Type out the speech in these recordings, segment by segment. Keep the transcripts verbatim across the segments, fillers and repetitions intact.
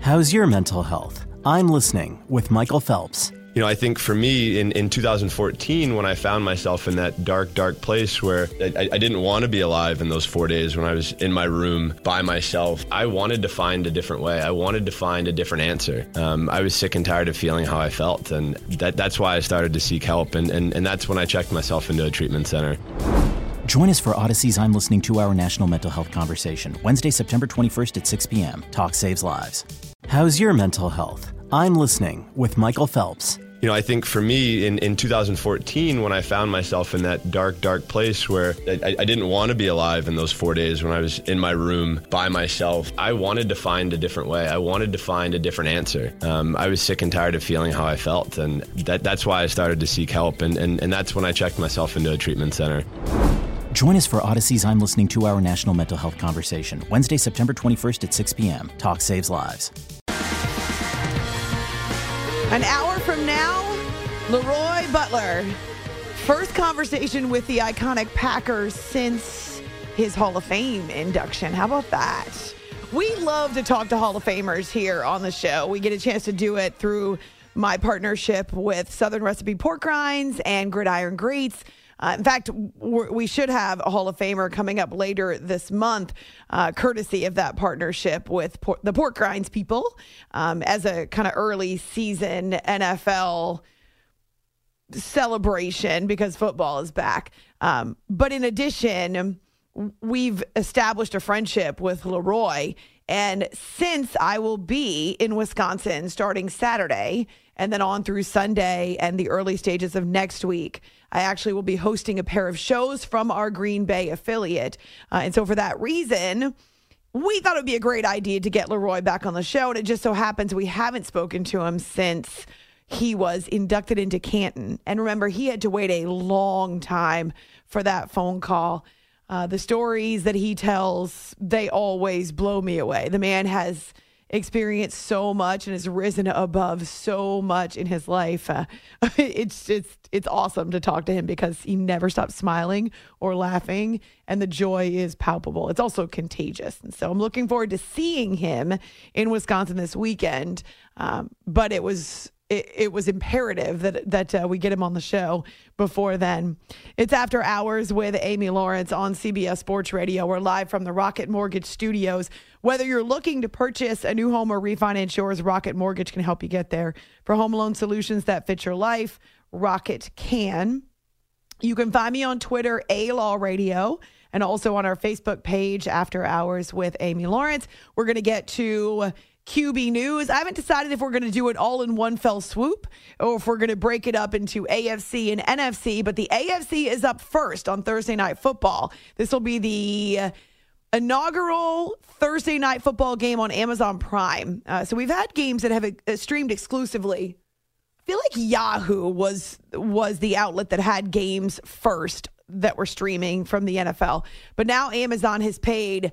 How's your mental health? I'm listening with Michael Phelps. You know, I think for me in, in two thousand fourteen, when I found myself in that dark, dark place where I, I didn't want to be alive in those four days when I was in my room by myself, I wanted to find a different way. I wanted to find a different answer. Um, I was sick and tired of feeling how I felt, and that, that's why I started to seek help, and, and, and that's when I checked myself into a treatment center. Join us for Odyssey's I'm Listening two-hour national mental health conversation, Wednesday, September twenty-first at six p.m. Talk saves lives. How's your mental health? I'm Listening with Michael Phelps. You know, I think for me in, in two thousand fourteen, when I found myself in that dark, dark place where I, I didn't want to be alive in those four days when I was in my room by myself, I wanted to find a different way. I wanted to find a different answer. Um, I was sick and tired of feeling how I felt, and that, that's why I started to seek help, and, and, and that's when I checked myself into a treatment center. Join us for Odyssey's I'm Listening two-hour national mental health conversation, Wednesday, September twenty-first at six p.m. Talk saves lives. An hour from now, Leroy Butler. First conversation with the iconic Packers since his Hall of Fame induction. How about that? We love to talk to Hall of Famers here on the show. We get a chance to do it through my partnership with Southern Recipe Pork Rinds and Gridiron Greats. Uh, in fact, we're, we should have a Hall of Famer coming up later this month, uh, courtesy of that partnership with por- the Pork Rinds people, um, as a kind of early season N F L celebration because football is back. Um, but in addition, we've established a friendship with Leroy. And since I will be in Wisconsin starting Saturday and then on through Sunday and the early stages of next week, I actually will be hosting a pair of shows from our Green Bay affiliate. Uh, and so for that reason, we thought it would be a great idea to get Leroy back on the show. And it just so happens we haven't spoken to him since he was inducted into Canton. And remember, he had to wait a long time for that phone call. Uh, the stories that he tells, they always blow me away. The man has experienced so much and has risen above so much in his life. Uh, it's it's it's awesome to talk to him because he never stops smiling or laughing, and the joy is palpable. It's also contagious. And so I'm looking forward to seeing him in Wisconsin this weekend. Um, but it was it, it was imperative that that uh, we get him on the show before then. It's After Hours with Amy Lawrence on C B S Sports Radio. We're live from the Rocket Mortgage Studios. Whether you're looking to purchase a new home or refinance yours, Rocket Mortgage can help you get there. For home loan solutions that fit your life, Rocket can. You can find me on Twitter, A-Law Radio, and also on our Facebook page, After Hours with Amy Lawrence. We're going to get to Q B News. I haven't decided if we're going to do it all in one fell swoop or if we're going to break it up into A F C and N F C, but the A F C is up first on Thursday Night Football. This will be the Uh, inaugural Thursday Night Football game on Amazon Prime. Uh, so we've had games that have uh, streamed exclusively. I feel like Yahoo was was the outlet that had games first that were streaming from the N F L. But now Amazon has paid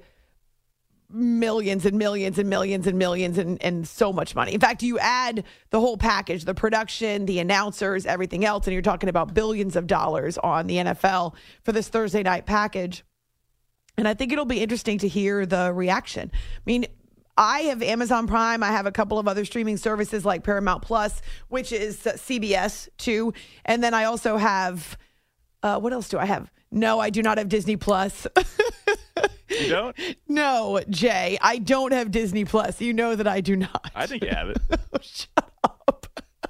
millions and millions and millions and millions and, and so much money. In fact, you add the whole package, the production, the announcers, everything else, and you're talking about billions of dollars on the N F L for this Thursday night package. And I think it'll be interesting to hear the reaction. I mean, I have Amazon Prime. I have a couple of other streaming services like Paramount Plus, which is uh, C B S too. And then I also have, uh, what else do I have? No, I do not have Disney Plus. You don't? No, Jay, I don't have Disney Plus. You know that I do not. I think you have it. Oh, shut up.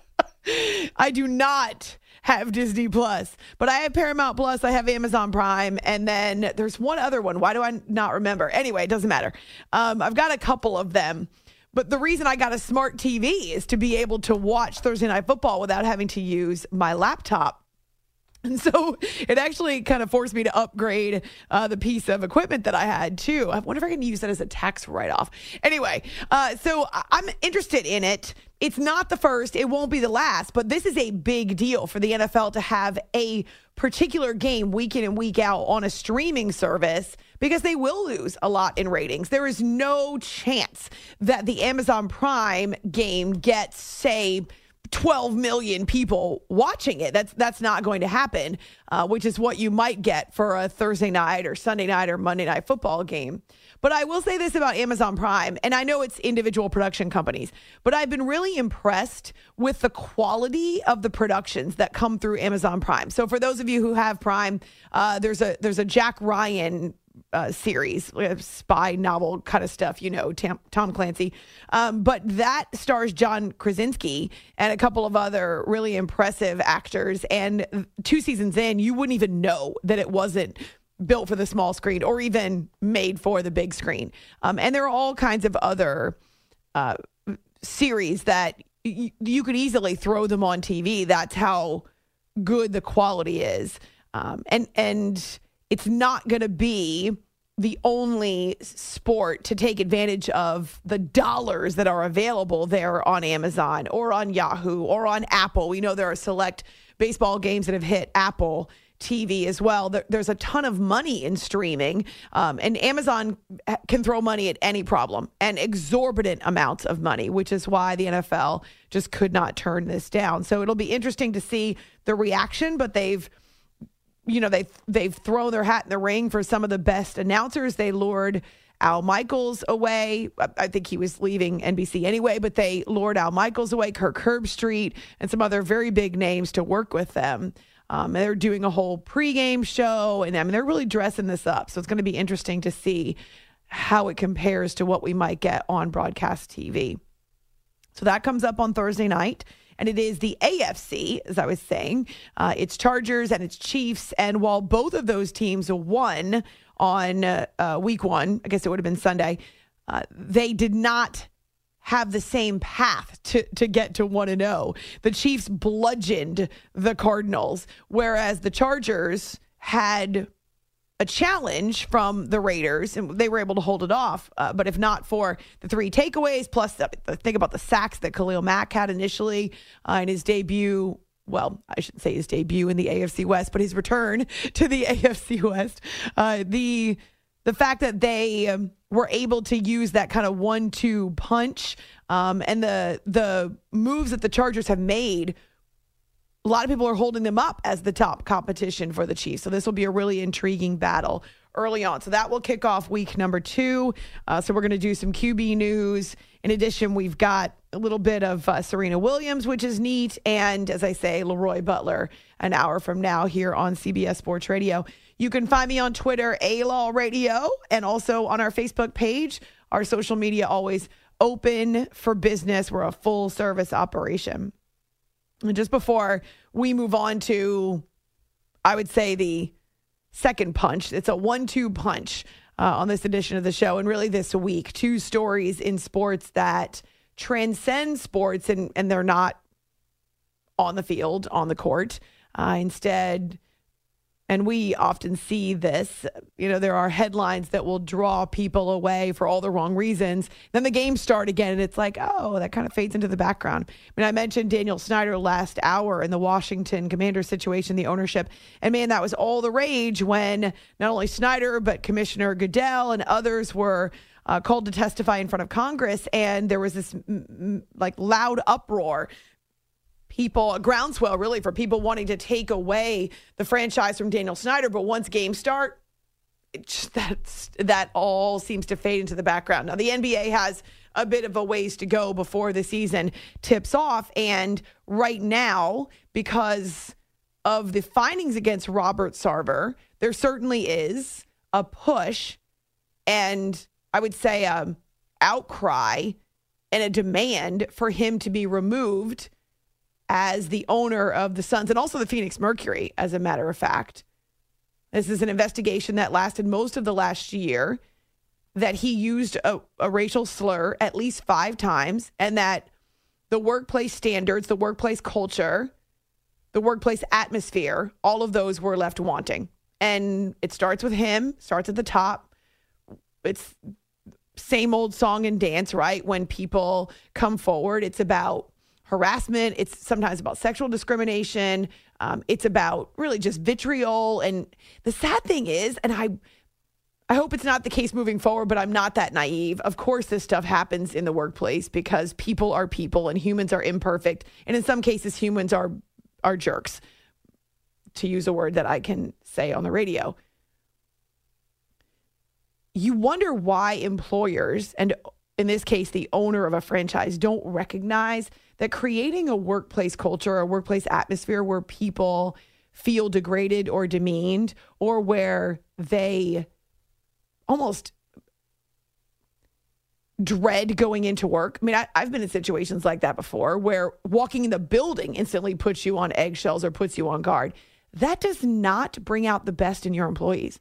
I do not have Disney Plus, but I have Paramount Plus, I have Amazon Prime, and then there's one other one. Why do I not remember? Anyway, it doesn't matter. Um, I've got a couple of them, but the reason I got a smart T V is to be able to watch Thursday Night Football without having to use my laptop. And so it actually kind of forced me to upgrade uh, the piece of equipment that I had, too. I wonder if I can use that as a tax write-off. Anyway, uh, so I'm interested in it. It's not the first. It won't be the last. But this is a big deal for the N F L to have a particular game week in and week out on a streaming service because they will lose a lot in ratings. There is no chance that the Amazon Prime game gets, say, twelve million people watching it. That's that's not going to happen, uh, which is what you might get for a Thursday night or Sunday night or Monday night football game. But I will say this about Amazon Prime, and I know it's individual production companies, but I've been really impressed with the quality of the productions that come through Amazon Prime. So for those of you who have Prime, uh, there's a there's a Jack Ryan Uh, series, spy novel kind of stuff, you know, Tam, Tom Clancy. Um, but that stars John Krasinski and a couple of other really impressive actors. And two seasons in, you wouldn't even know that it wasn't built for the small screen or even made for the big screen. Um, and there are all kinds of other uh, series that y- you could easily throw them on T V. That's how good the quality is. Um, and, and, It's not going to be the only sport to take advantage of the dollars that are available there on Amazon or on Yahoo or on Apple. We know there are select baseball games that have hit Apple T V as well. There, there's a ton of money in streaming, um, and Amazon can throw money at any problem, and exorbitant amounts of money, which is why the N F L just could not turn this down. So it'll be interesting to see the reaction, but they've You know, they've, they've thrown their hat in the ring for some of the best announcers. They lured Al Michaels away. I think he was leaving N B C anyway, but they lured Al Michaels away, Kirk Herbstreit, and some other very big names to work with them. Um, and they're doing a whole pregame show, and I mean, they're really dressing this up. So it's going to be interesting to see how it compares to what we might get on broadcast T V. So that comes up on Thursday night. And it is the A F C, as I was saying. Uh, it's Chargers and it's Chiefs. And while both of those teams won on uh, uh, week one, I guess it would have been Sunday, uh, they did not have the same path to, to get to one and oh. The Chiefs bludgeoned the Cardinals, whereas the Chargers had a challenge from the Raiders, and they were able to hold it off. Uh, but if not for the three takeaways, plus the, the, think about the sacks that Khalil Mack had initially uh, in his debut. Well, I shouldn't say his debut in the A F C West, but his return to the A F C West. Uh, the the fact that they um, were able to use that kind of one two punch um, and the the moves that the Chargers have made. A lot of people are holding them up as the top competition for the Chiefs. So this will be a really intriguing battle early on. So that will kick off week number two. Uh, so we're going to do some Q B news. In addition, we've got a little bit of uh, Serena Williams, which is neat. And as I say, Leroy Butler an hour from now here on C B S Sports Radio. You can find me on Twitter, A-Law Radio, and also on our Facebook page. Our social media always open for business. We're a full service operation. And just before we move on to, I would say, the second punch, it's a one two punch uh, on this edition of the show. And really this week, two stories in sports that transcend sports, and, and they're not on the field, on the court. Uh, instead, and we often see this, you know, there are headlines that will draw people away for all the wrong reasons. Then the games start again, and it's like, oh, that kind of fades into the background. I mean, I mentioned Daniel Snyder last hour in the Washington Commanders situation, the ownership. And, man, that was all the rage when not only Snyder, but Commissioner Goodell and others were uh, called to testify in front of Congress. And there was this, m- m- like, loud uproar. People, a groundswell really for people wanting to take away the franchise from Daniel Snyder. But once games start, it just, that's, that all seems to fade into the background. Now, the N B A has a bit of a ways to go before the season tips off. And right now, because of the findings against Robert Sarver, there certainly is a push and I would say a outcry and a demand for him to be removed as the owner of the Suns and also the Phoenix Mercury, as a matter of fact. This is an investigation that lasted most of the last year, that he used a, a racial slur at least five times, and that the workplace standards, the workplace culture, the workplace atmosphere, all of those were left wanting. And it starts with him, starts at the top. It's same old song and dance, right? When people come forward, it's about harassment. It's sometimes about sexual discrimination. Um, it's about really just vitriol. And the sad thing is, and I, I hope it's not the case moving forward, but I'm not that naive. Of course, this stuff happens in the workplace because people are people and humans are imperfect. And in some cases, humans are, are jerks, to use a word that I can say on the radio. You wonder why employers, and in this case, the owner of a franchise, don't recognize that creating a workplace culture, a workplace atmosphere where people feel degraded or demeaned, or where they almost dread going into work. I mean, I, I've been in situations like that before where walking in the building instantly puts you on eggshells or puts you on guard. That does not bring out the best in your employees.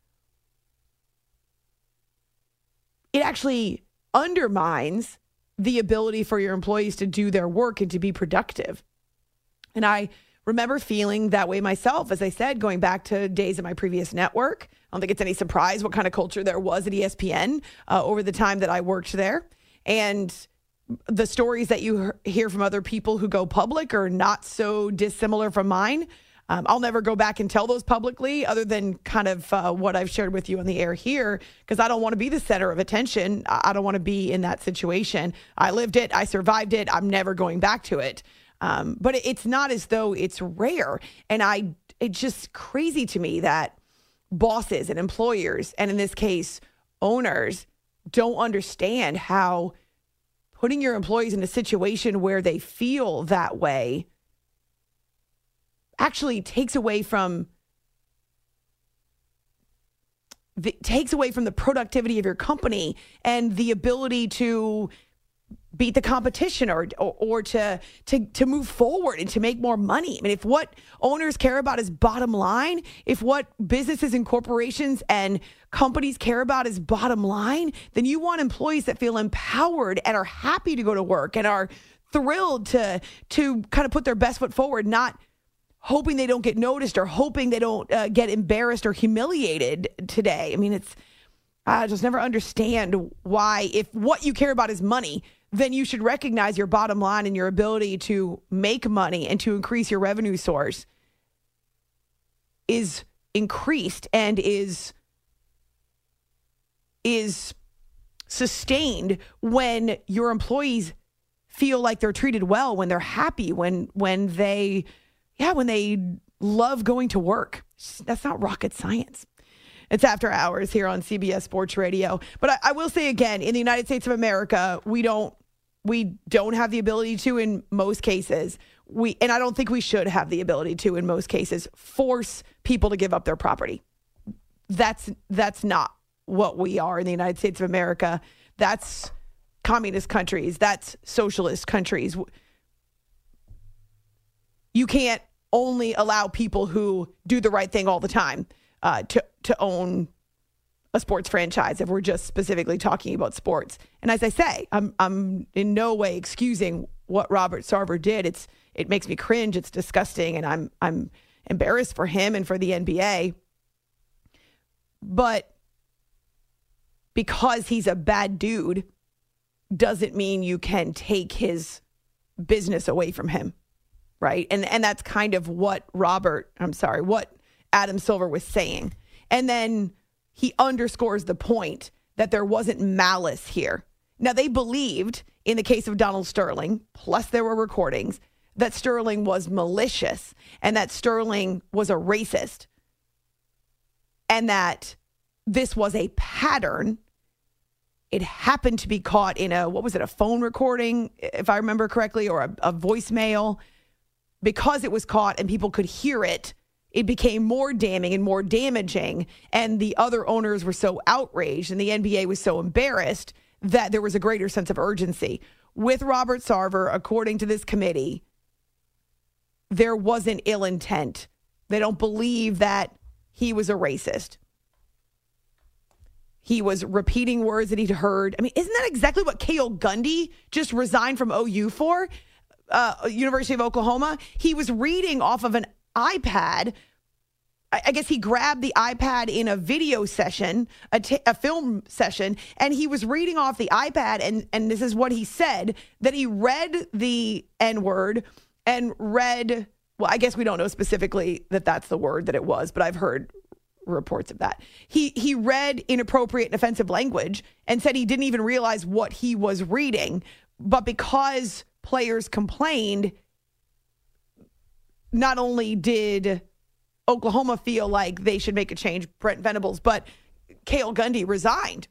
It actually undermines the ability for your employees to do their work and to be productive. And I remember feeling that way myself, as I said, going back to days at my previous network. I don't think it's any surprise what kind of culture there was at E S P N uh, over the time that I worked there. And the stories that you hear from other people who go public are not so dissimilar from mine. Um, I'll never go back and tell those publicly other than kind of uh, what I've shared with you on the air here, because I don't want to be the center of attention. I don't want to be in that situation. I lived it. I survived it. I'm never going back to it. Um, but it's not as though it's rare. And I, it's just crazy to me that bosses and employers, and in this case, owners, don't understand how putting your employees in a situation where they feel that way actually takes away from the, takes away from the productivity of your company and the ability to beat the competition or, or or to to to move forward and to make more money. I mean, if what owners care about is bottom line, if what businesses and corporations and companies care about is bottom line, then you want employees that feel empowered and are happy to go to work and are thrilled to to kind of put their best foot forward, not hoping they don't get noticed or hoping they don't uh, get embarrassed or humiliated today. I mean, it's I just never understand why, if what you care about is money, then you should recognize your bottom line and your ability to make money and to increase your revenue source is increased and is is sustained when your employees feel like they're treated well, when they're happy, when when they yeah, when they love going to work. That's not rocket science. It's After Hours here on C B S Sports Radio. But I, I will say again, in the United States of America, we don't we don't have the ability to, in most cases, we and I don't think we should have the ability to, in most cases, force people to give up their property. That's that's not what we are in the United States of America. That's communist countries. That's socialist countries. You can't only allow people who do the right thing all the time uh, to to own a sports franchise, if we're just specifically talking about sports. And as I say, I'm I'm in no way excusing what Robert Sarver did. It's it makes me cringe. It's disgusting, and I'm I'm embarrassed for him and for the N B A. But because he's a bad dude doesn't mean you can take his business away from him, right? And and that's kind of what Robert, I'm sorry, what Adam Silver was saying. And then he underscores the point that there wasn't malice here. Now, they believed, in the case of Donald Sterling, plus there were recordings, that Sterling was malicious and that Sterling was a racist and that this was a pattern. It happened to be caught in a, what was it, a phone recording, if I remember correctly, or a, a voicemail. Because it was caught and people could hear it, it became more damning and more damaging. And the other owners were so outraged and the N B A was so embarrassed that there was a greater sense of urgency. With Robert Sarver, according to this committee, there wasn't ill intent. They don't believe that he was a racist. He was repeating words that he'd heard. I mean, isn't that exactly what Cale Gundy just resigned from O U for? Uh, University of Oklahoma. He was reading off of an iPad. I, I guess he grabbed the iPad in a video session, a, t- a film session, and he was reading off the iPad. And, and this is what he said, that he read the N-word and read, well, I guess we don't know specifically that that's the word that it was, but I've heard reports of that. He he read inappropriate and offensive language and said he didn't even realize what he was reading. But because players complained, not only did Oklahoma feel like they should make a change, Brent Venables, but Cale Gundy resigned.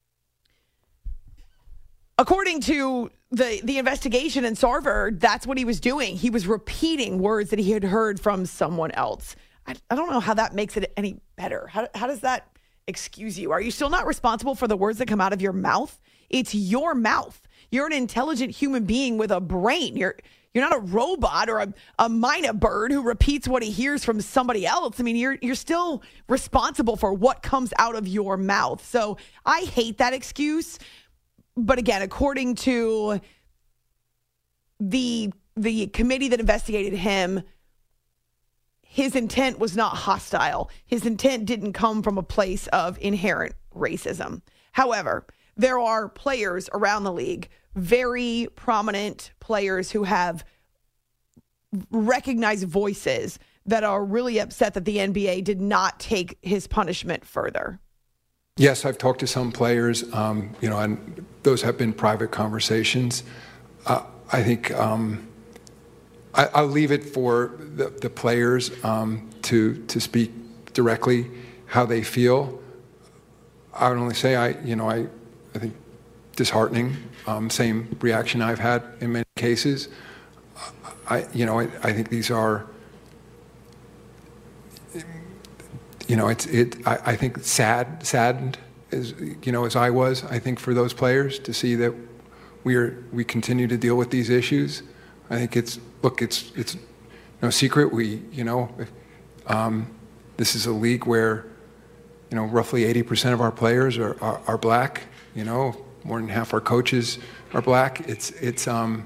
According to the, the investigation in Sarver, that's what he was doing. He was repeating words that he had heard from someone else. I, I don't know how that makes it any better. How, how does that excuse you? Are you still not responsible for the words that come out of your mouth? It's your mouth. You're an intelligent human being with a brain. You're you're not a robot or a, a minor bird who repeats what he hears from somebody else. I mean, you're you're still responsible for what comes out of your mouth. So I hate that excuse. But again, according to the the committee that investigated him, his intent was not hostile. His intent didn't come from a place of inherent racism. However, there are players around the league, very prominent players who have recognized voices that are really upset that the N B A did not take his punishment further. Yes, I've talked to some players, um, you know, and those have been private conversations. Uh, I think um, I, I'll leave it for the, the players um, to to speak directly how they feel. I would only say I, you know, I, I think disheartening. Um, same reaction I've had in many cases. I, you know, I, I think these are. You know, it's it. I, I think sad, saddened as you know as I was. I think for those players to see that we are we continue to deal with these issues. I think it's look, it's it's no secret. We you know, um, this is a league where you know roughly eighty percent of our players are, are are black. You know, more than half our coaches are black. It's it's. Um,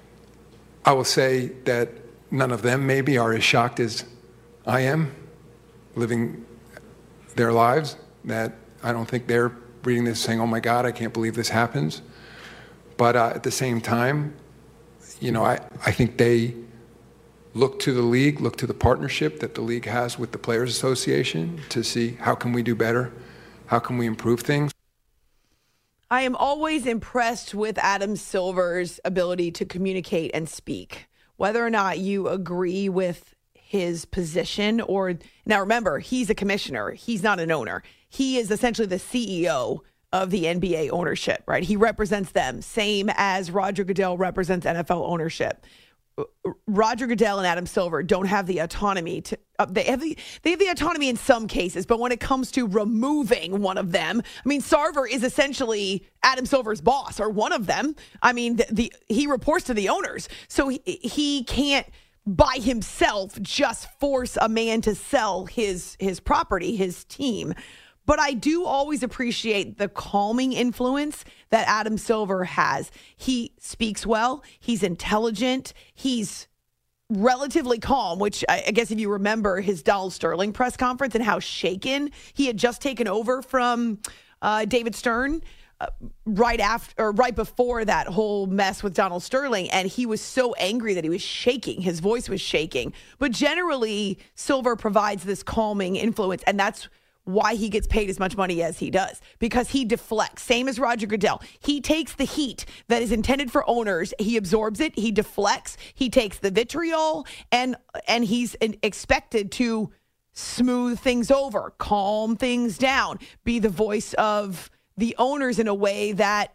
I will say that none of them maybe are as shocked as I am, living their lives, that I don't think they're reading this saying, oh my God, I can't believe this happens. But uh, at the same time, you know, I, I think they look to the league, look to the partnership that the league has with the Players Association to see how can we do better, how can we improve things. I am always impressed with Adam Silver's ability to communicate and speak, whether or not you agree with his position or now remember, he's a commissioner. He's not an owner. He is essentially the C E O of the N B A ownership, right? He represents them, same as Roger Goodell represents N F L ownership. Roger Goodell and Adam Silver don't have the autonomy to uh, they have the they have the autonomy in some cases, but when it comes to removing one of them, I mean Sarver is essentially Adam Silver's boss or one of them. I mean the, the he reports to the owners. So he, he can't by himself just force a man to sell his his property, his team. But I do always appreciate the calming influence that Adam Silver has. He speaks well. He's intelligent. He's relatively calm, which I guess if you remember his Donald Sterling press conference and how shaken he had just taken over from uh, David Stern uh, right after or right before that whole mess with Donald Sterling. And he was so angry that he was shaking. His voice was shaking. But generally, Silver provides this calming influence, and that's why he gets paid as much money as he does, because he deflects, same as Roger Goodell. He takes the heat that is intended for owners, he absorbs it, he deflects, he takes the vitriol, and and he's expected to smooth things over, calm things down, be the voice of the owners in a way that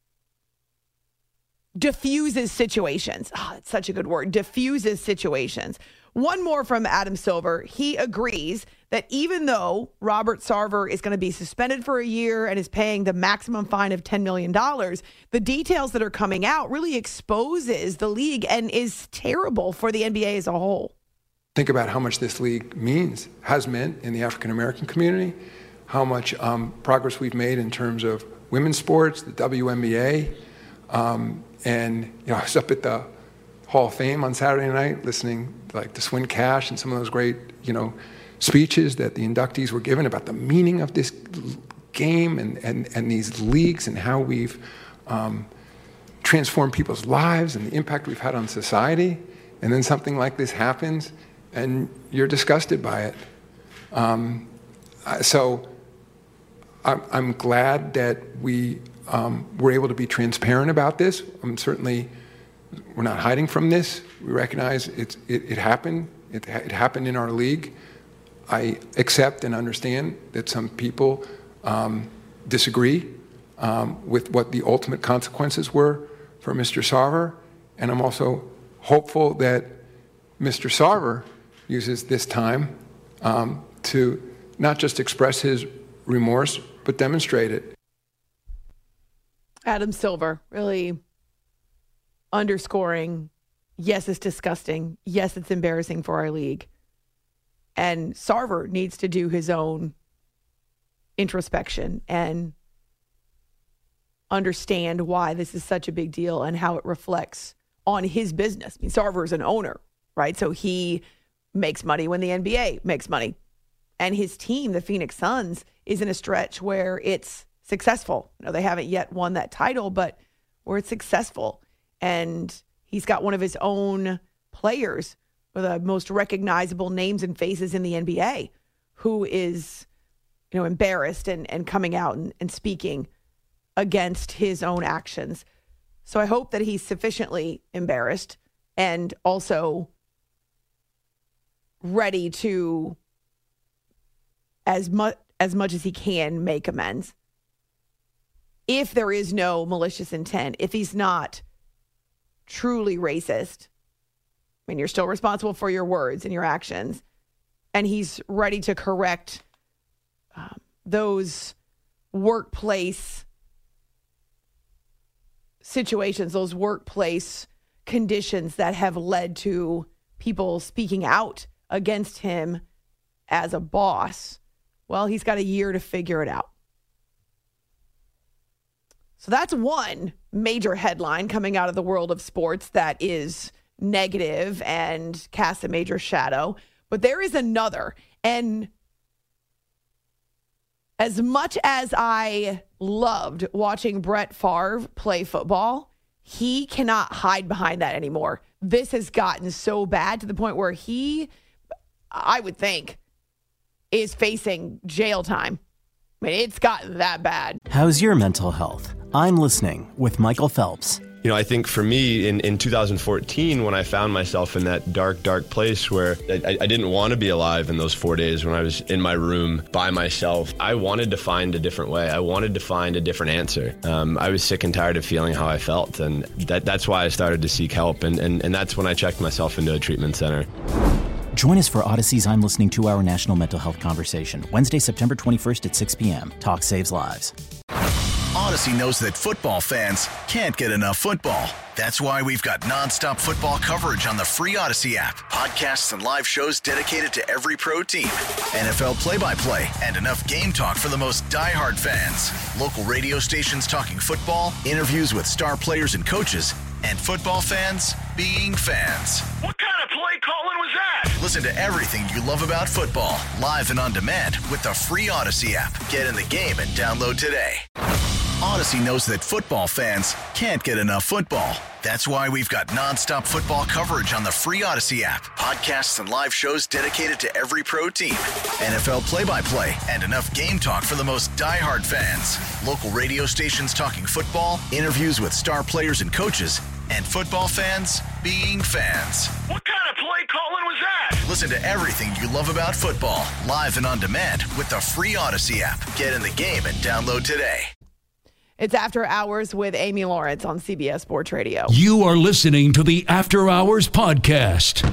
diffuses situations. Oh, it's such a good word, diffuses situations. One more from Adam Silver. He agrees that even though Robert Sarver is going to be suspended for a year and is paying the maximum fine of ten million dollars, the details that are coming out really exposes the league and is terrible for the N B A as a whole. Think about how much this league means, has meant in the African-American community, how much um, progress we've made in terms of women's sports, the W N B A. Um, and, you know, I was up at the Hall of Fame on Saturday night listening like to Swin Cash and some of those great, you know, speeches that the inductees were given about the meaning of this game and, and, and these leagues and how we've um, transformed people's lives and the impact we've had on society. And then something like this happens and you're disgusted by it. Um, uh, so I'm, I'm glad that we um, were able to be transparent about this. I'm certainly, we're not hiding from this. We recognize it's, it, it happened. It, it happened in our league. I accept and understand that some people um, disagree um, with what the ultimate consequences were for Mister Sarver, and I'm also hopeful that Mister Sarver uses this time um, to not just express his remorse, but demonstrate it. Adam Silver really underscoring, yes, it's disgusting. Yes, it's embarrassing for our league. And Sarver needs to do his own introspection and understand why this is such a big deal and how it reflects on his business. I mean, Sarver is an owner, right? So he makes money when the N B A makes money. And his team, the Phoenix Suns, is in a stretch where it's successful. You know, they haven't yet won that title, but where it's successful. And he's got one of his own players, one of the most recognizable names and faces in the N B A, who is, you know, embarrassed and, and coming out and, and speaking against his own actions. So I hope that he's sufficiently embarrassed and also ready to, as much as much as he can, make amends. If there is no malicious intent, if he's not truly racist, I mean, you're still responsible for your words and your actions, and he's ready to correct um, those workplace situations, those workplace conditions that have led to people speaking out against him as a boss. Well, he's got a year to figure it out. So that's one major headline coming out of the world of sports that is negative and casts a major shadow. But there is another. And as much as I loved watching Brett Favre play football, he cannot hide behind that anymore. This has gotten so bad to the point where he, I would think, is facing jail time. I mean, it's gotten that bad. How's your mental health? I'm listening with Michael Phelps. You know, I think for me in, in two thousand fourteen, when I found myself in that dark, dark place where I, I didn't want to be alive in those four days when I was in my room by myself, I wanted to find a different way. I wanted to find a different answer. Um, I was sick and tired of feeling how I felt, and that, that's why I started to seek help, and, and, and that's when I checked myself into a treatment center. Join us for Odyssey's I'm Listening to Our National Mental Health Conversation, Wednesday, September twenty-first at six p.m. Talk saves lives. Odyssey knows that football fans can't get enough football. That's why we've got nonstop football coverage on the free Odyssey app. Podcasts and live shows dedicated to every pro team. N F L play-by-play and enough game talk for the most diehard fans. Local radio stations talking football, interviews with star players and coaches, and football fans being fans. What kind of play calling was that? Listen to everything you love about football, live and on demand with the free Odyssey app. Get in the game and download today. Odyssey knows that football fans can't get enough football. That's why we've got nonstop football coverage on the free Odyssey app. Podcasts and live shows dedicated to every pro team. N F L play-by-play and enough game talk for the most diehard fans. Local radio stations talking football, interviews with star players and coaches, and football fans being fans. What kind of play calling was that? Listen to everything you love about football, live and on demand with the free Odyssey app. Get in the game and download today. It's After Hours with Amy Lawrence on C B S Sports Radio. You are listening to the After Hours podcast.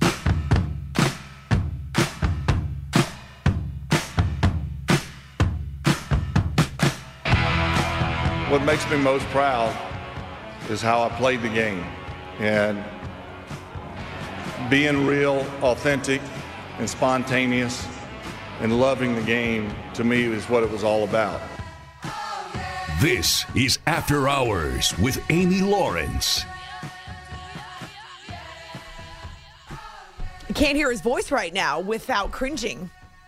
What makes me most proud is how I played the game, and being real, authentic, and spontaneous, and loving the game, to me, is what it was all about. This is After Hours with Amy Lawrence. I can't hear his voice right now without cringing.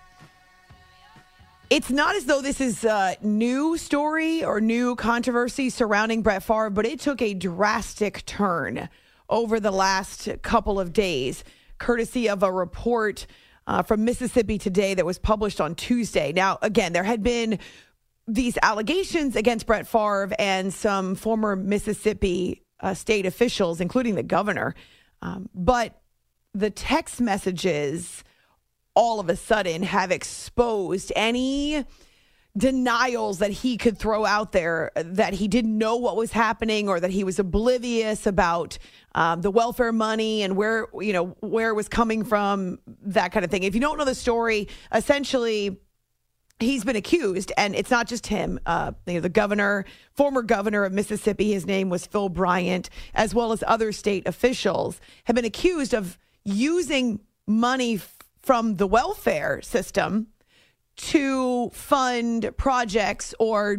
It's not as though this is a new story or new controversy surrounding Brett Favre, but it took a drastic turn over the last couple of days, courtesy of a report uh, from Mississippi Today that was published on Tuesday. Now, again, there had been these allegations against Brett Favre and some former Mississippi uh, state officials, including the governor. Um, but the text messages all of a sudden have exposed any denials that he could throw out there, that he didn't know what was happening or that he was oblivious about um, the welfare money and where, you know, where it was coming from, that kind of thing. If you don't know the story, essentially, he's been accused, and it's not just him. Uh, you know, the governor, former governor of Mississippi, his name was Phil Bryant, as well as other state officials, have been accused of using money f- from the welfare system to fund projects or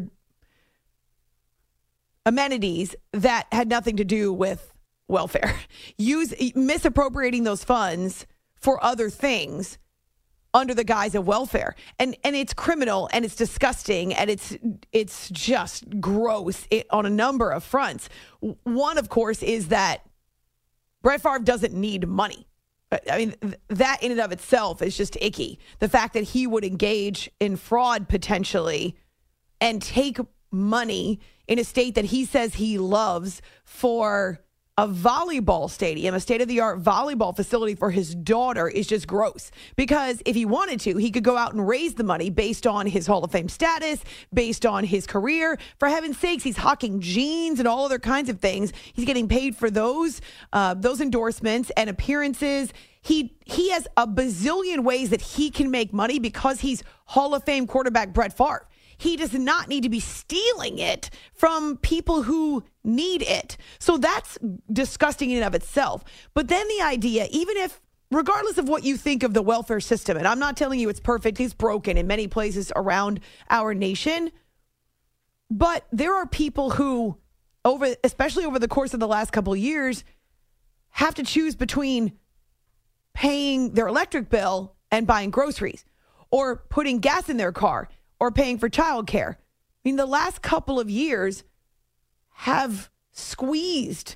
amenities that had nothing to do with welfare. Use misappropriating those funds for other things under the guise of welfare. And and it's criminal and it's disgusting and it's it's just gross it, on a number of fronts. One, of course, is that Brett Favre doesn't need money. I mean, th- that in and of itself is just icky. The fact that he would engage in fraud potentially and take money in a state that he says he loves for a volleyball stadium, a state-of-the-art volleyball facility for his daughter, is just gross. Because if he wanted to, he could go out and raise the money based on his Hall of Fame status, based on his career. For heaven's sakes, he's hawking jeans and all other kinds of things. He's getting paid for those uh, those endorsements and appearances. He he has a bazillion ways that he can make money because he's Hall of Fame quarterback Brett Favre. He does not need to be stealing it from people who need it. So that's disgusting in and of itself. But then the idea, even if, regardless of what you think of the welfare system, and I'm not telling you it's perfect, it's broken in many places around our nation, but there are people who, over, especially over the course of the last couple of years, have to choose between paying their electric bill and buying groceries, or putting gas in their car, or paying for childcare. I mean, the last couple of years have squeezed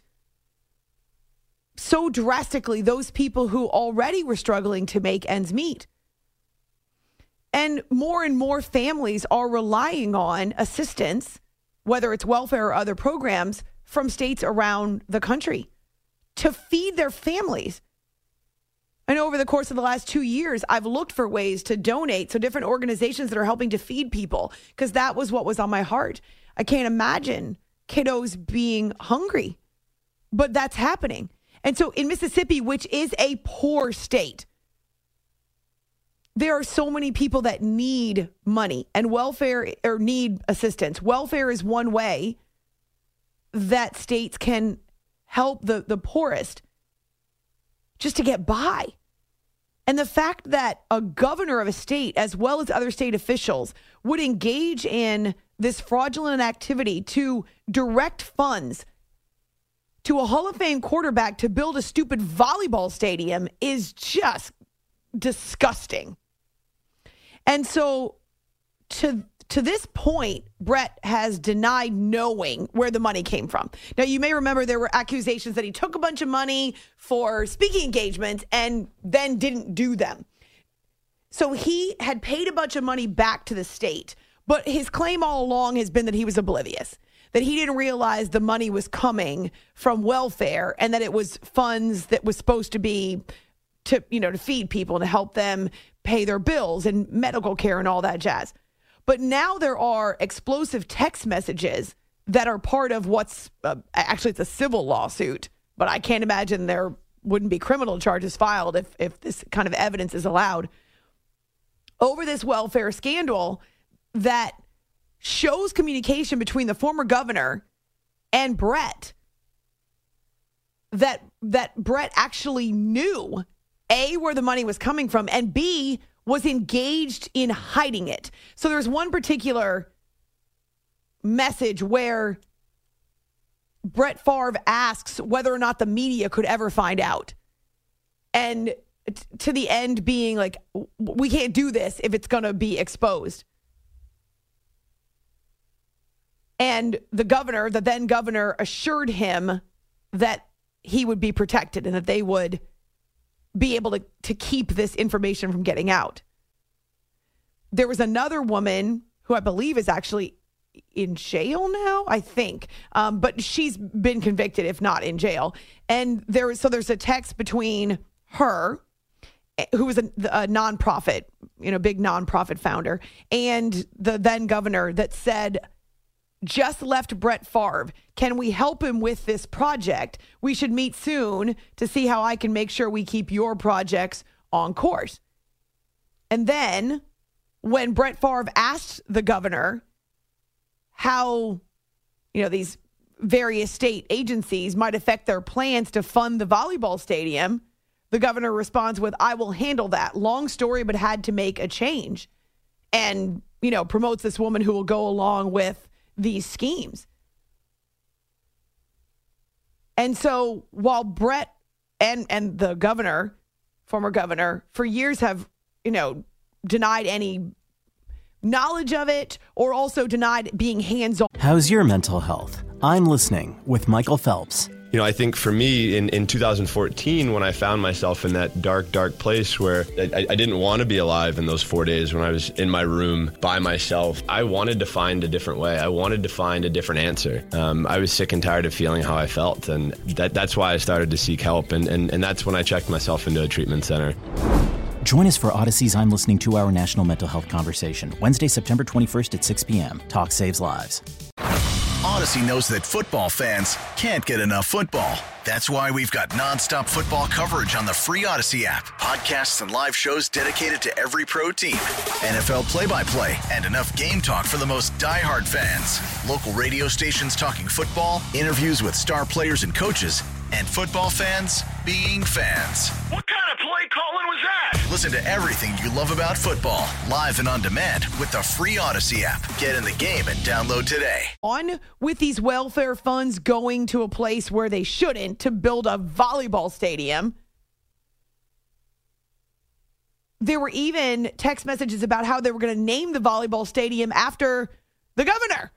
so drastically those people who already were struggling to make ends meet. And more and more families are relying on assistance, whether it's welfare or other programs, from states around the country to feed their families. And over the course of the last two years, I've looked for ways to donate to different organizations that are helping to feed people, because that was what was on my heart. I can't imagine kiddos being hungry, but that's happening. And so in Mississippi, which is a poor state, there are so many people that need money and welfare or need assistance. Welfare is one way that states can help the, the poorest just to get by. And the fact that a governor of a state, as well as other state officials, would engage in this fraudulent activity to direct funds to a Hall of Fame quarterback to build a stupid volleyball stadium is just disgusting. And so to to this point, Brett has denied knowing where the money came from. Now, you may remember there were accusations that he took a bunch of money for speaking engagements and then didn't do them. So he had paid a bunch of money back to the state, but his claim all along has been that he was oblivious, that he didn't realize the money was coming from welfare and that it was funds that was supposed to be to, you know, to feed people and to help them pay their bills and medical care and all that jazz. But now there are explosive text messages that are part of what's uh, actually it's a civil lawsuit, but I can't imagine there wouldn't be criminal charges filed if if this kind of evidence is allowed over this welfare scandal that shows communication between the former governor and Brett, that that Brett actually knew A, where the money was coming from, and B, was engaged in hiding it. So there's one particular message where Brett Favre asks whether or not the media could ever find out. And t- to the end being like, we can't do this if it's going to be exposed. And the governor, the then governor, assured him that he would be protected and that they would be able to, to keep this information from getting out. There was another woman who I believe is actually in jail now, I think. Um, but she's been convicted, if not in jail. And there was, so there's a text between her, who was a, a nonprofit, you know, big nonprofit founder, and the then governor that said, just left Brett Favre. Can we help him with this project? We should meet soon to see how I can make sure we keep your projects on course. And then when Brett Favre asked the governor how, you know, these various state agencies might affect their plans to fund the volleyball stadium, the governor responds with, I will handle that. Long story, but had to make a change. And, you know, promotes this woman who will go along with these schemes. And so while Brett and, and the governor, former governor, for years have, you know, denied any knowledge of it or also denied being hands-on. How's your mental health? I'm listening with Michael Phelps. You know, I think for me in, in two thousand fourteen, when I found myself in that dark, dark place where I, I didn't want to be alive in those four days when I was in my room by myself, I wanted to find a different way. I wanted to find a different answer. Um, I was sick and tired of feeling how I felt. And that, that's why I started to seek help. And, and, and that's when I checked myself into a treatment center. Join us for Odyssey's I'm Listening to Our National Mental Health Conversation, Wednesday, September twenty-first at six p.m. Talk saves lives. Odyssey knows that football fans can't get enough football. That's why we've got nonstop football coverage on the free Odyssey app. Podcasts and live shows dedicated to every pro team. N F L play-by-play and enough game talk for the most diehard fans. Local radio stations talking football, interviews with star players and coaches, and football fans being fans. What kind of play calling was that? Listen to everything you love about football, live and on demand with the free Odyssey app. Get in the game and download today. On with these welfare funds going to a place where they shouldn't to build a volleyball stadium. There were even text messages about how they were going to name the volleyball stadium after the governor.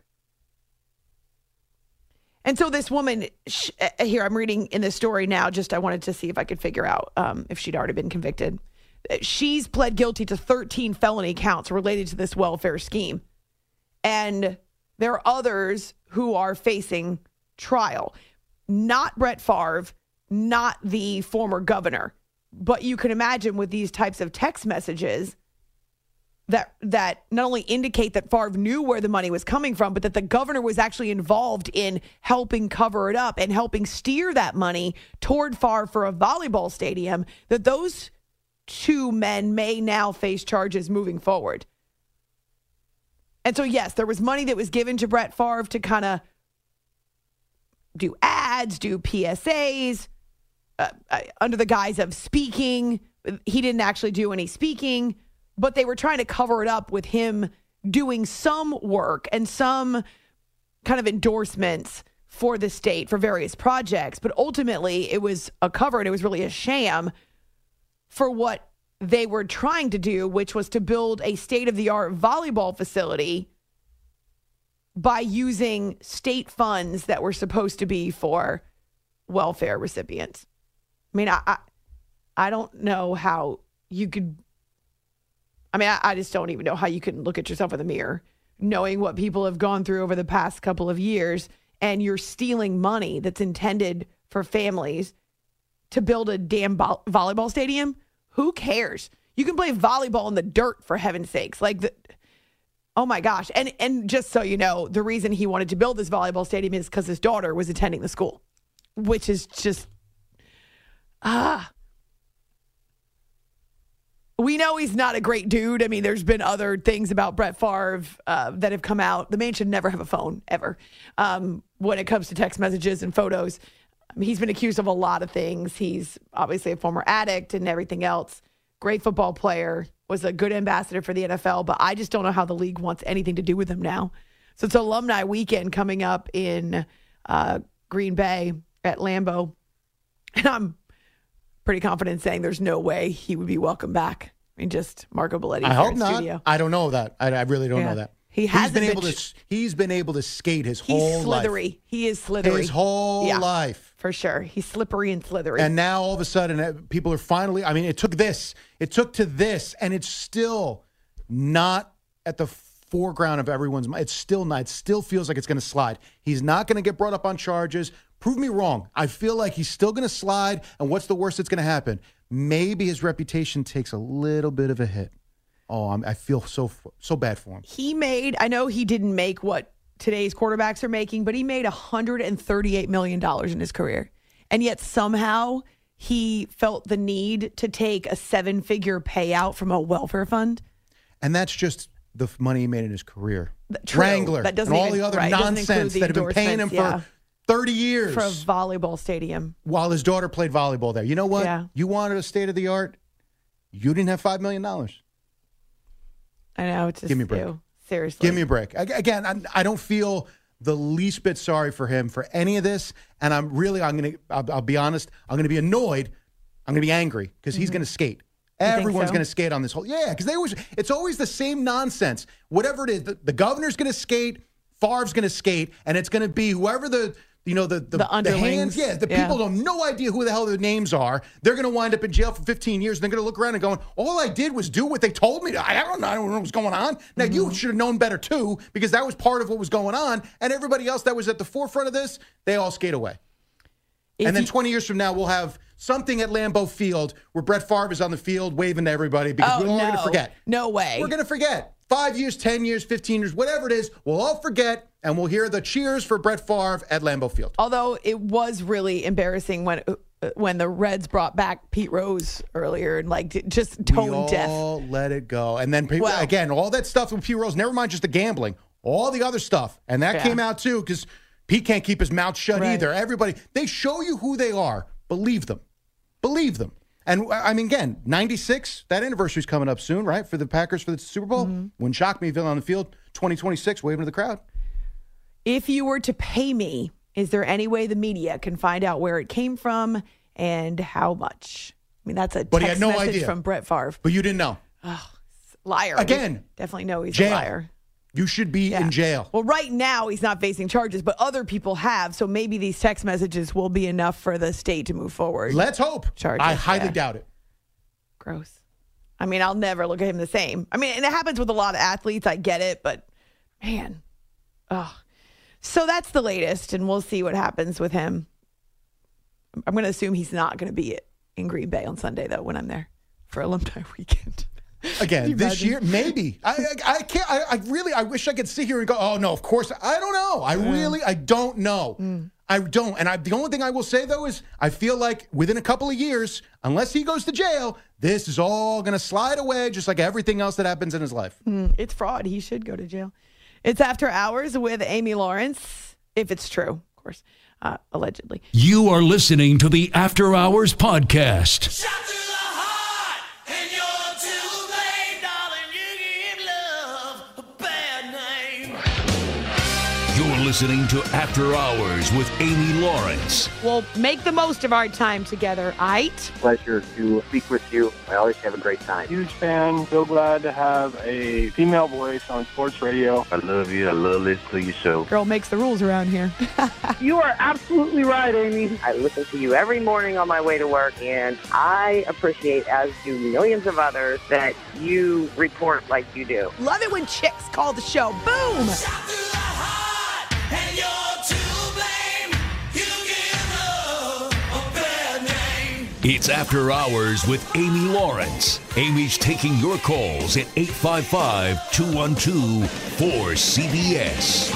And so this woman, sh- here I'm reading in this story now, just I wanted to see if I could figure out um, if she'd already been convicted. She's pled guilty to thirteen felony counts related to this welfare scheme. And there are others who are facing trial. Not Brett Favre, not the former governor. But you can imagine with these types of text messages that that not only indicate that Favre knew where the money was coming from, but that the governor was actually involved in helping cover it up and helping steer that money toward Favre for a volleyball stadium, that those two men may now face charges moving forward. And so, yes, there was money that was given to Brett Favre to kind of do ads, do P S As, uh, uh, under the guise of speaking. He didn't actually do any speaking, but they were trying to cover it up with him doing some work and some kind of endorsements for the state for various projects. But ultimately, it was a cover and it was really a sham for what they were trying to do, which was to build a state-of-the-art volleyball facility by using state funds that were supposed to be for welfare recipients. I mean, I I, I don't know how you could... I mean, I, I just don't even know how you can look at yourself in the mirror, knowing what people have gone through over the past couple of years, and you're stealing money that's intended for families to build a damn vo- volleyball stadium. Who cares? You can play volleyball in the dirt, for heaven's sakes. Like, the, oh my gosh. And and just so you know, the reason he wanted to build this volleyball stadium is because his daughter was attending the school, which is just, ah. We know he's not a great dude. I mean, there's been other things about Brett Favre uh, that have come out. The man should never have a phone, ever, um, when it comes to text messages and photos. I mean, he's been accused of a lot of things. He's obviously a former addict and everything else. Great football player, was a good ambassador for the N F L, but I just don't know how the league wants anything to do with him now. So it's alumni weekend coming up in uh, Green Bay at Lambeau. And I'm pretty confident saying there's no way he would be welcome back. I mean, just Marco Belletti. I hope in not. Studio. I don't know that. I, I really don't Yeah. know that. He has been been able to. He's been able to skate his He's whole life. slithery. He is slithery. His whole Yeah, life. for sure. He's slippery and slithery. And now all of a sudden, uh, people are finally, I mean, it took this, it took to this, and it's still not at the foreground of everyone's mind. It's still not. It still feels like it's going to slide. He's not going to get brought up on charges. Prove me wrong. I feel like he's still going to slide, and what's the worst that's going to happen? Maybe his reputation takes a little bit of a hit. Oh, I'm, I feel so so bad for him. He made, I know he didn't make what today's quarterbacks are making, but he made one hundred thirty-eight million dollars in his career. And yet somehow he felt the need to take a seven-figure payout from a welfare fund. And that's just the money he made in his career. True. Wrangler That doesn't and all even- the other right, doesn't include nonsense the that have been paying him endorsements, yeah. for thirty years. For a volleyball stadium. While his daughter played volleyball there. You know what? Yeah. You wanted a state-of-the-art. You didn't have five million dollars. I know. It's just, Give me a break. ew. Seriously. Give me a break. Ag- Again, I, I don't feel the least bit sorry for him for any of this. And I'm really, I'm going to, I'll, I'll be honest, I'm going to be annoyed. I'm going to be angry because he's Mhm. going to skate. You think Everyone's so? going to skate on this whole, yeah, because they always, it's always the same nonsense. Whatever it is, the, the governor's going to skate, Favre's going to skate, and it's going to be whoever the, you know, the the, The underlings. hands, yeah, the Yeah. people have no idea who the hell their names are. They're going to wind up in jail for fifteen years, and they're going to look around and going, all I did was do what they told me to. I don't know, I don't know what's going on. Now, you should have known better, too, because that was part of what was going on, and everybody else that was at the forefront of this, they all skate away. If and then you- twenty years from now, we'll have something at Lambeau Field where Brett Favre is on the field waving to everybody because Oh, we're all going no. to forget. No way. We're going to forget. Five years, ten years, fifteen years, whatever it is, we'll all forget, and we'll hear the cheers for Brett Favre at Lambeau Field. Although it was really embarrassing when uh, when the Reds brought back Pete Rose earlier and like j- just tone we deaf. all let it go. And then, people, Well- again, all that stuff with Pete Rose, never mind just the gambling, all the other stuff. And that Yeah. came out, too, because Pete can't keep his mouth shut Right. either. Everybody, they show you who they are. Believe them. Believe them. And, I mean, again, ninety-six, that anniversary's coming up soon, right, for the Packers for the Super Bowl. Mm-hmm. Wouldn't shock me if they're on the field, twenty twenty-six, waving to the crowd. If you were to pay me, is there any way the media can find out where it came from and how much? I mean, that's a But he text had no message idea. from Brett Favre. But you didn't know. Liar. Again, We definitely know he's jail. a liar. You should be Yeah. in jail. Well, right now he's not facing charges, but other people have. So maybe these text messages will be enough for the state to move forward. Let's hope. Charges, I highly yeah. doubt it. Gross. I mean, I'll never look at him the same. I mean, and it happens with a lot of athletes. I get it, but man, oh. So that's the latest, and we'll see what happens with him. I'm going to assume he's not going to be in Green Bay on Sunday, though, when I'm there for alumni weekend. Can Again, you this imagine? year, maybe. I, I I can't. I, I really. I wish I could sit here and go. Oh no, of course. I don't know. I really. I don't know. Mm. I don't. And I, the only thing I will say though is, I feel like within a couple of years, unless he goes to jail, this is all going to slide away, just like everything else that happens in his life. Mm, it's fraud. He should go to jail. It's After Hours with Amy Lawrence, if it's true, of course, uh, allegedly. You are listening to the After Hours Podcast. You're listening to After Hours with Amy Lawrence. We'll make the most of our time together, aight? Pleasure to speak with you. I always have a great time. Huge fan. So glad to have a female voice on sports radio. I love you. I love listening to your show. Girl makes the rules around here. You are absolutely right, Amy. I listen to you every morning on my way to work, and I appreciate, as do millions of others, that you report like you do. Love it when chicks call the show. Boom! It's After Hours with Amy Lawrence. Amy's taking your calls at eight five five, two one two, four C B S.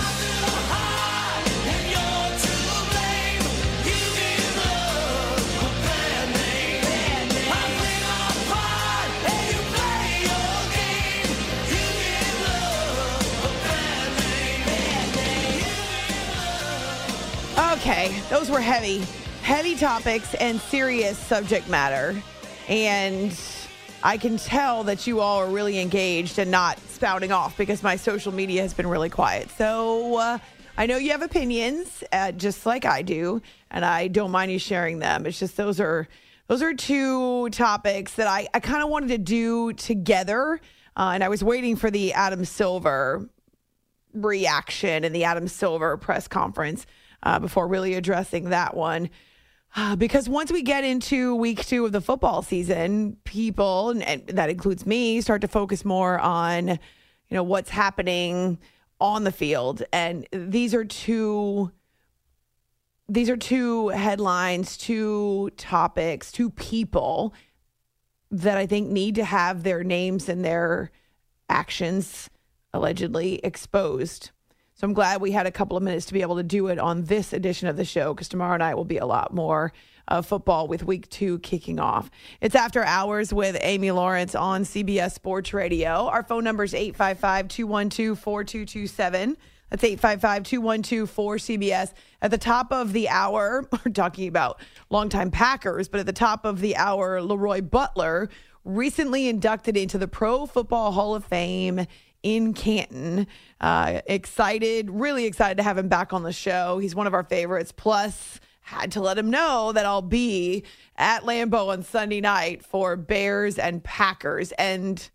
Okay, those were heavy, heavy topics and serious subject matter. And I can tell that you all are really engaged and not spouting off because my social media has been really quiet. So uh, I know you have opinions, uh, just like I do, and I don't mind you sharing them. It's just those are those are two topics that I, I kind of wanted to do together. Uh, and I was waiting for the Adam Silver reaction and the Adam Silver press conference uh, before really addressing that one. Uh, because once we get into week two of the football season, people, and, and that includes me, start to focus more on, you know, what's happening on the field. And these are two, these are two headlines, two topics, two people that I think need to have their names and their actions allegedly exposed. So I'm glad we had a couple of minutes to be able to do it on this edition of the show, because tomorrow night will be a lot more uh, football with week two kicking off. It's After Hours with Amy Lawrence on C B S Sports Radio. Our phone number is eight five five, two one two, four two two seven. That's eight five five, two one two, four C B S. At the top of the hour, we're talking about longtime Packers, but at the top of the hour, Leroy Butler, recently inducted into the Pro Football Hall of Fame in Canton. Uh, excited, really excited to have him back on the show. He's one of our favorites. Plus, had to let him know that I'll be at Lambeau on Sunday night for Bears and Packers. And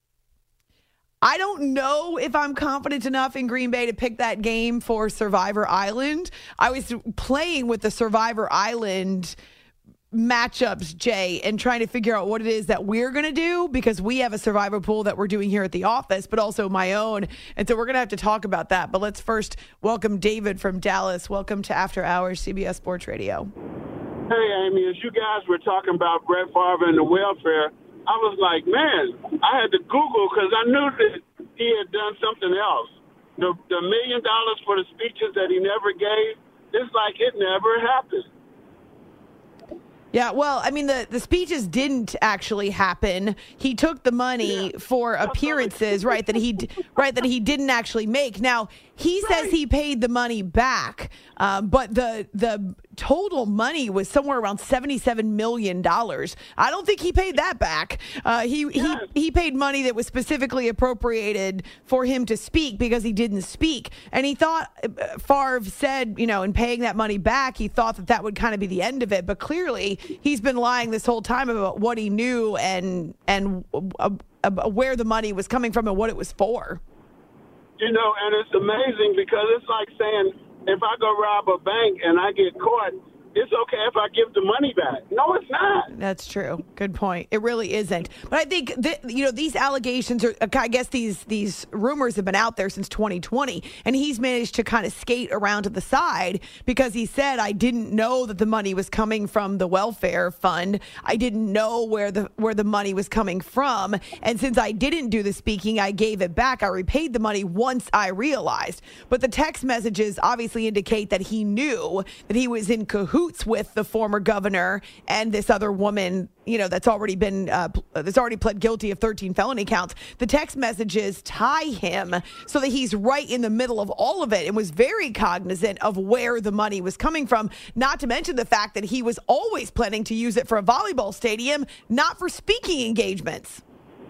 I don't know if I'm confident enough in Green Bay to pick that game for Survivor Island. I was playing with the Survivor Island matchups, Jay, and trying to figure out what it is that we're going to do, because we have a survivor pool that we're doing here at the office, but also my own. And so we're going to have to talk about that. But let's first welcome David from Dallas. Welcome to After Hours, C B S Sports Radio. Hey, Amy, as you guys were talking about Brett Favre and the welfare, I was like, man, I had to Google because I knew that he had done something else. The, the million dollars for the speeches that he never gave, it's like it never happened. Yeah, well, I mean, the, the speeches didn't actually happen. He took the money yeah. for appearances, right, that he right that he didn't actually make. Now, he right. says he paid the money back, um, but the the total money was somewhere around seventy-seven million dollars. I don't think he paid that back. Uh, he, yes. he he paid money that was specifically appropriated for him to speak because he didn't speak. And he thought, Favre said, you know, in paying that money back, he thought that that would kind of be the end of it. But clearly, he's been lying this whole time about what he knew and and uh, uh, where the money was coming from and what it was for. You know, and it's amazing because it's like saying, if I go rob a bank and I get caught, it's okay if I give the money back. No, it's not. That's true. Good point. It really isn't. But I think that, you know, these allegations are, I guess these these rumors have been out there since twenty twenty, and he's managed to kind of skate around to the side because he said, I didn't know that the money was coming from the welfare fund. I didn't know where the where the money was coming from. And since I didn't do the speaking, I gave it back. I repaid the money once I realized. But the text messages obviously indicate that he knew that he was in cahoots with the former governor and this other woman, you know, that's already been uh, that's already pled guilty of thirteen felony counts. The text messages tie him so that he's right in the middle of all of it and was very cognizant of where the money was coming from, not to mention the fact that he was always planning to use it for a volleyball stadium, not for speaking engagements.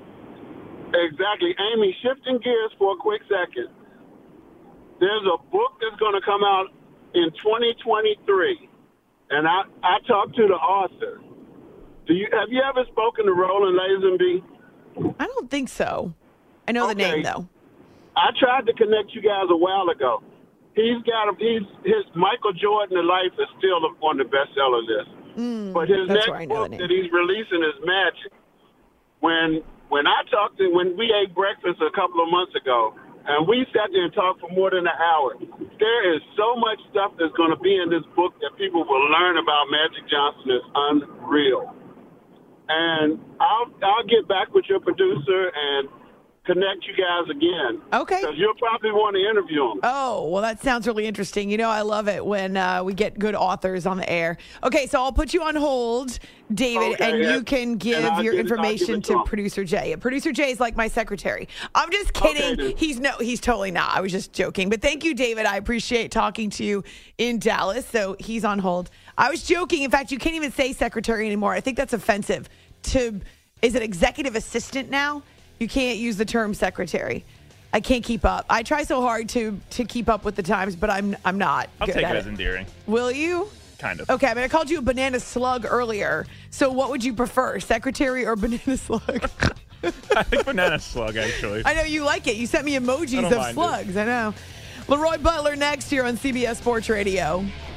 Exactly. Amy, shifting gears for a quick second. There's a book that's going to come out in twenty twenty-three. And I, I talked to the author. Do you have you ever spoken to Roland Lazenby? I don't think so. I know okay. the name though. I tried to connect you guys a while ago. He's got a, he's his Michael Jordan in Life is still on the bestseller list. Mm, but his next book that he's releasing is Magic. When when I talked to when we ate breakfast a couple of months ago, and we sat there and talked for more than an hour. There is so much stuff that's going to be in this book that people will learn about Magic Johnson is unreal. And I'll I'll get back with your producer and connect you guys again. Okay. Because you'll probably want to interview him. Oh, well, that sounds really interesting. You know, I love it when uh, we get good authors on the air. Okay, so I'll put you on hold, David, okay, and yeah. you can give your give information it, to, to Producer Jay. Producer Jay is like my secretary. I'm just kidding. Okay, he's no, he's totally not. I was just joking. But thank you, David. I appreciate talking to you in Dallas. So he's on hold. I was joking. In fact, you can't even say secretary anymore. I think that's offensive. To is it executive assistant now? You can't use the term secretary. I can't keep up. I try so hard to to keep up with the times, but I'm I'm not I'll good take at it it. as endearing. Will you? Kind of. Okay, I mean, I called you a banana slug earlier. So what would you prefer, secretary or banana slug? I think banana slug, actually. I know you like it. You sent me emojis I don't of mind slugs. it. I know. Leroy Butler next here on C B S Sports Radio.